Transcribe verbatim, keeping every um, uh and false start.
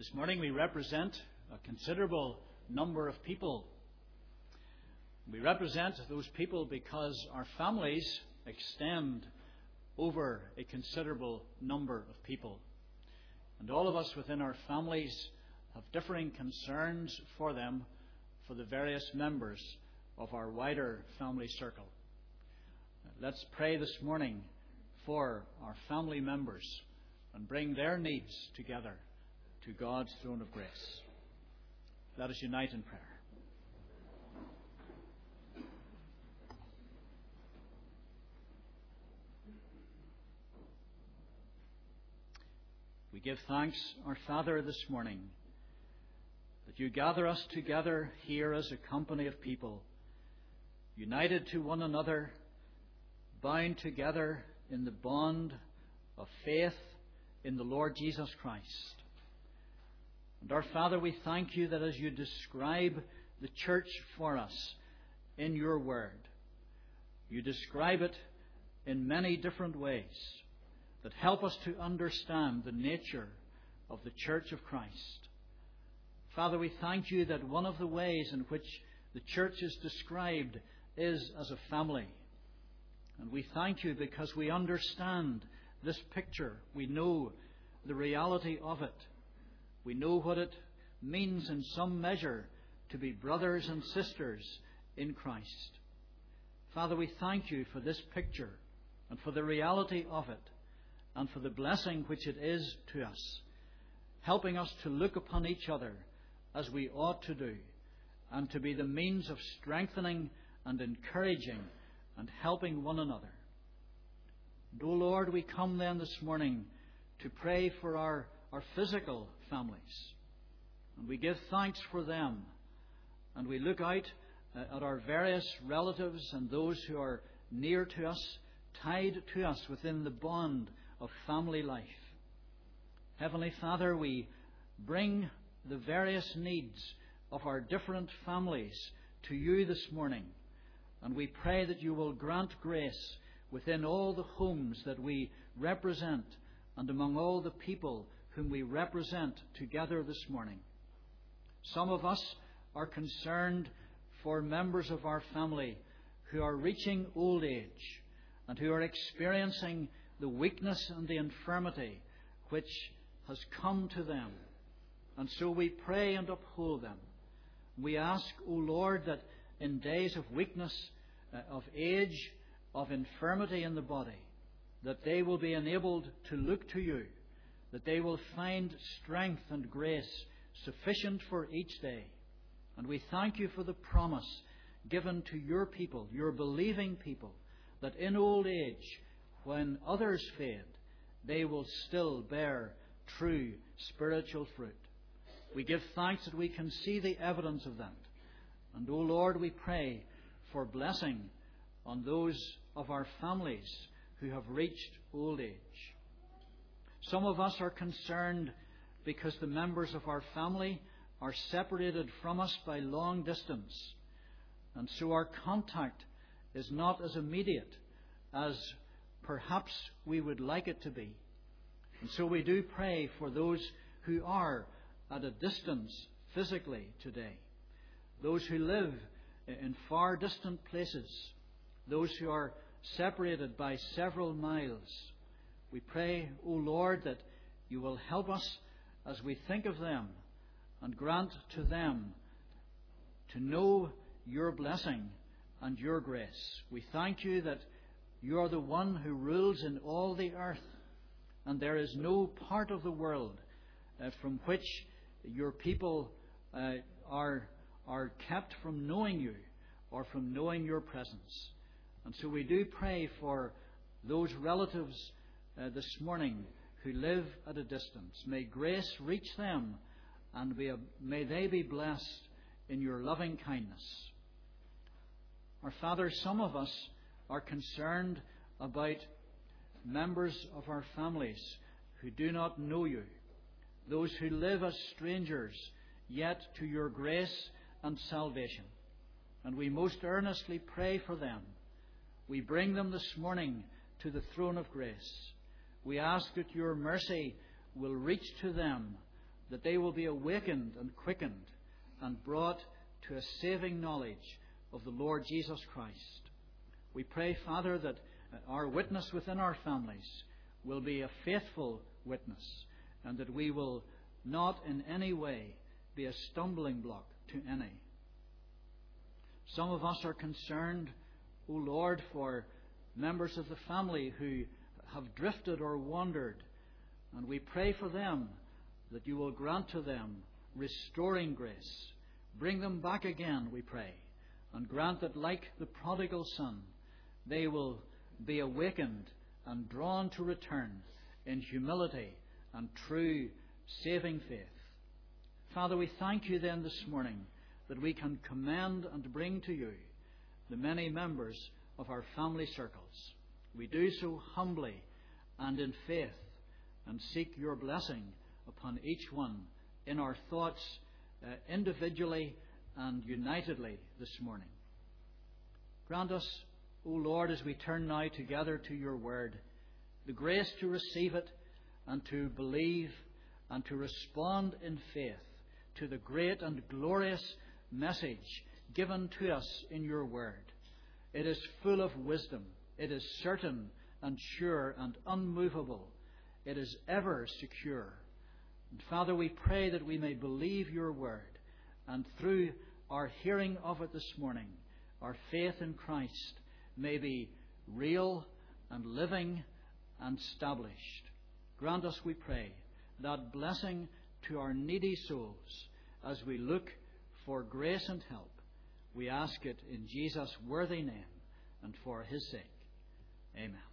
This morning we represent a considerable number of people. We represent those people because our families extend over a considerable number of people. And all of us within our families have differing concerns for them, for the various members of our wider family circle. Let's pray this morning for our family members and bring their needs together to God's throne of grace. Let us unite in prayer. We give thanks, our Father, this morning that you gather us together here as a company of people, united to one another, bound together in the bond of faith in the Lord Jesus Christ. And our Father, we thank you that as you describe the church for us in your word, you describe it in many different ways that help us to understand the nature of the church of Christ. Father, we thank you that one of the ways in which the church is described is as a family. And we thank you because we understand this picture. We know the reality of it. We know what it means in some measure to be brothers and sisters in Christ. Father, we thank you for this picture and for the reality of it and for the blessing which it is to us, helping us to look upon each other as we ought to do and to be the means of strengthening and encouraging and helping one another. And, O Lord, we come then this morning to pray for our, our physical families. And we give thanks for them. And we look out uh, at our various relatives and those who are near to us, tied to us within the bond of family life. Heavenly Father, we bring the various needs of our different families to you this morning. And we pray that you will grant grace within all the homes that we represent and among all the people whom we represent together this morning. Some of us are concerned for members of our family who are reaching old age and who are experiencing the weakness and the infirmity which has come to them. And so we pray and uphold them. We ask, O Lord, that in days of weakness, uh, of age, of infirmity in the body, that they will be enabled to look to you, that they will find strength and grace sufficient for each day. And we thank you for the promise given to your people, your believing people, that in old age, when others fade, they will still bear true spiritual fruit. We give thanks that we can see the evidence of that. And, O Lord, we pray for blessing on those of our families who have reached old age. Some of us are concerned because the members of our family are separated from us by long distance. And so our contact is not as immediate as perhaps we would like it to be. And so we do pray for those who are at a distance physically today, those who live in far distant places, those who are separated by several miles. We pray, O Lord, that you will help us as we think of them and grant to them to know your blessing and your grace. We thank you that you are the one who rules in all the earth, and there is no part of the world uh, from which your people uh, are, are kept from knowing you or from knowing your presence. And so we do pray for those relatives uh, this morning who live at a distance. May grace reach them, and be a, may they be blessed in your loving kindness. Our Father, some of us are concerned about members of our families who do not know you, those who live as strangers yet to your grace and salvation. And we most earnestly pray for them. We bring them this morning to the throne of grace. We ask that your mercy will reach to them, that they will be awakened and quickened and brought to a saving knowledge of the Lord Jesus Christ. We pray, Father, that our witness within our families will be a faithful witness, and that we will not in any way be a stumbling block to any. Some of us are concerned, O Lord, for members of the family who have drifted or wandered, and we pray for them that you will grant to them restoring grace. Bring them back again, we pray, and grant that, like the prodigal son, they will be awakened and drawn to return in humility and true saving faith. Father, we thank you then this morning that we can commend and bring to you the many members of our family circles. We do so humbly and in faith, and seek your blessing upon each one in our thoughts, uh, individually and unitedly this morning. Grant us, O Lord, as we turn now together to your word, the grace to receive it and to believe and to respond in faith to the great and glorious message given to us in your word. It is full of wisdom. It is certain and sure and unmovable. It is ever secure. And Father, we pray that we may believe your word, and through our hearing of it this morning, our faith in Christ may be real and living and established. Grant us, we pray, that blessing to our needy souls as we look for grace and help. We ask it in Jesus' worthy name and for his sake. Amen.